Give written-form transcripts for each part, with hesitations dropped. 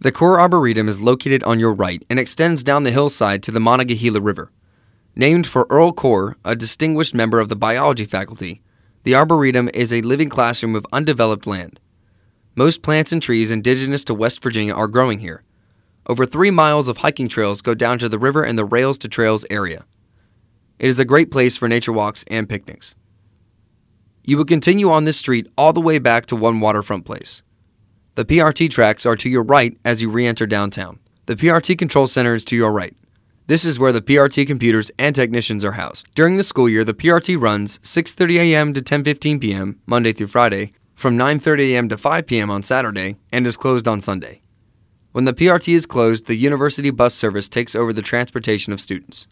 The Core Arboretum is located on your right and extends down the hillside to the Monongahela River. Named for Earl Core, a distinguished member of the biology faculty, the Arboretum is a living classroom of undeveloped land. Most plants and trees indigenous to West Virginia are growing here. Over 3 miles of hiking trails go down to the river in the Rails to Trails area. It is a great place for nature walks and picnics. You will continue on this street all the way back to one waterfront place. The PRT tracks are to your right as you re-enter downtown. The PRT Control Center is to your right. This is where the PRT computers and technicians are housed. During the school year, the PRT runs 6:30 a.m. to 10:15 p.m., Monday through Friday, from 9:30 a.m. to 5 p.m. on Saturday, and is closed on Sunday. When the PRT is closed, the university bus service takes over the transportation of students.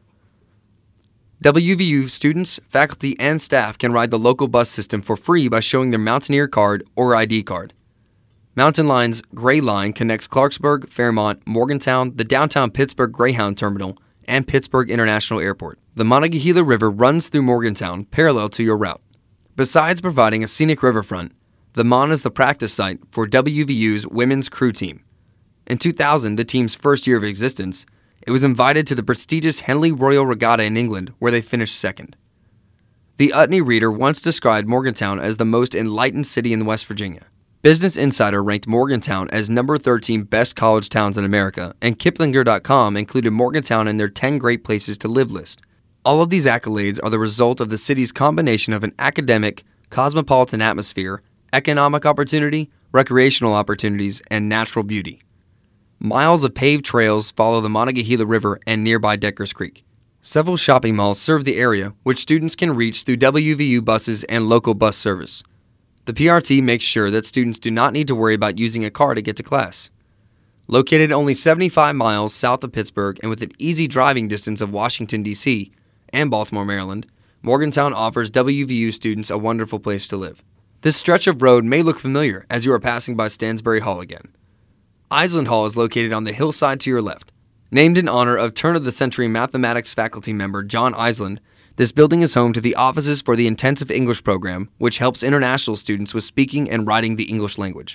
WVU students, faculty, and staff can ride the local bus system for free by showing their Mountaineer card or ID card. Mountain Line's Gray Line connects Clarksburg, Fairmont, Morgantown, the downtown Pittsburgh Greyhound Terminal, and Pittsburgh International Airport. The Monongahela River runs through Morgantown parallel to your route. Besides providing a scenic riverfront, the Mon is the practice site for WVU's women's crew team. In 2000, the team's first year of existence, it was invited to the prestigious Henley Royal Regatta in England, where they finished second. The Utne Reader once described Morgantown as the most enlightened city in West Virginia. Business Insider ranked Morgantown as number 13 best college towns in America, and Kiplinger.com included Morgantown in their 10 great places to live list. All of these accolades are the result of the city's combination of an academic, cosmopolitan atmosphere, economic opportunity, recreational opportunities, and natural beauty. Miles of paved trails follow the Monongahela River and nearby Deckers Creek. Several shopping malls serve the area, which students can reach through WVU buses and local bus service. The PRT makes sure that students do not need to worry about using a car to get to class. Located only 75 miles south of Pittsburgh and within easy driving distance of Washington, D.C. and Baltimore, Maryland, Morgantown offers WVU students a wonderful place to live. This stretch of road may look familiar as you are passing by Stansbury Hall again. Island Hall is located on the hillside to your left. Named in honor of turn-of-the-century mathematics faculty member John Island, this building is home to the Offices for the Intensive English Program, which helps international students with speaking and writing the English language.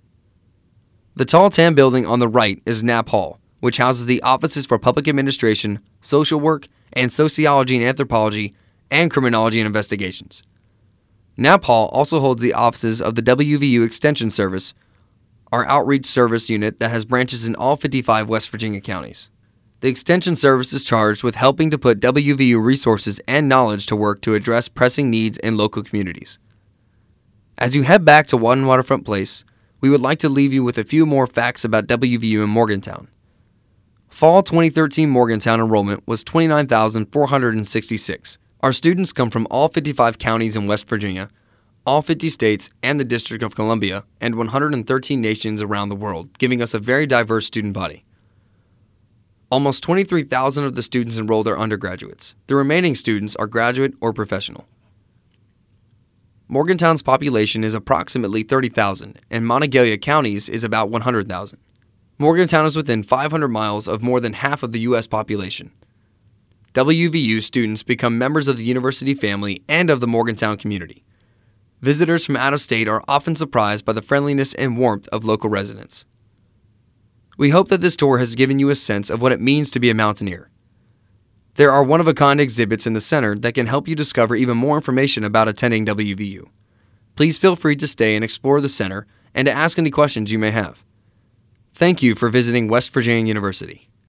The tall tan building on the right is Knapp Hall, which houses the Offices for Public Administration, Social Work, and Sociology and Anthropology, and Criminology and Investigations. Knapp Hall also holds the offices of the WVU Extension Service, our outreach service unit that has branches in all 55 West Virginia counties. The Extension Service is charged with helping to put WVU resources and knowledge to work to address pressing needs in local communities. As you head back to One Waterfront Place, we would like to leave you with a few more facts about WVU in Morgantown. Fall 2013 Morgantown enrollment was 29,466. Our students come from all 55 counties in West Virginia, all 50 states and the District of Columbia, and 113 nations around the world, giving us a very diverse student body. Almost 23,000 of the students enrolled are undergraduates. The remaining students are graduate or professional. Morgantown's population is approximately 30,000, and Monongalia counties is about 100,000. Morgantown is within 500 miles of more than half of the U.S. population. WVU students become members of the university family and of the Morgantown community. Visitors from out of state are often surprised by the friendliness and warmth of local residents. We hope that this tour has given you a sense of what it means to be a mountaineer. There are one-of-a-kind exhibits in the center that can help you discover even more information about attending WVU. Please feel free to stay and explore the center and to ask any questions you may have. Thank you for visiting West Virginia University.